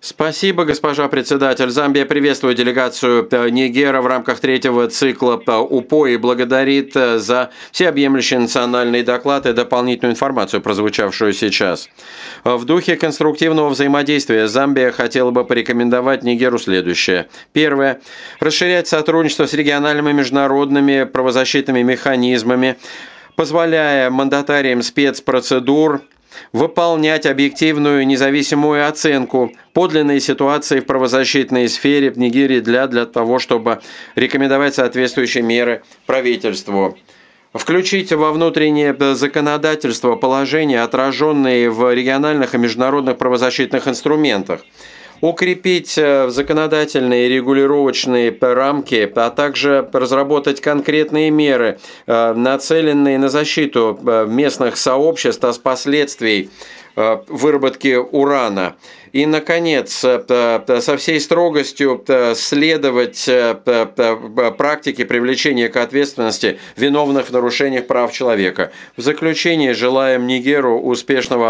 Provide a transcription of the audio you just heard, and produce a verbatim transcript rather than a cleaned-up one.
Спасибо, госпожа председатель. Замбия приветствует делегацию э, Нигера в рамках третьего цикла э, УПО и благодарит э, за всеобъемлющий национальный доклад и дополнительную информацию, прозвучавшую сейчас. Э, В духе конструктивного взаимодействия Замбия хотела бы порекомендовать Нигеру следующее. Первое. Расширять сотрудничество с региональными и международными правозащитными механизмами, позволяя мандатариям спецпроцедур выполнять объективную независимую оценку подлинной ситуации в правозащитной сфере в Нигерии для, для того, чтобы рекомендовать соответствующие меры правительству. Включить во внутреннее законодательство положения, отраженные в региональных и международных правозащитных инструментах. Укрепить законодательные и регулировочные рамки, а также разработать конкретные меры, нацеленные на защиту местных сообществ от последствий выработки урана. И, наконец, со всей строгостью следовать практике привлечения к ответственности виновных в нарушениях прав человека. В заключение желаем Нигеру успешного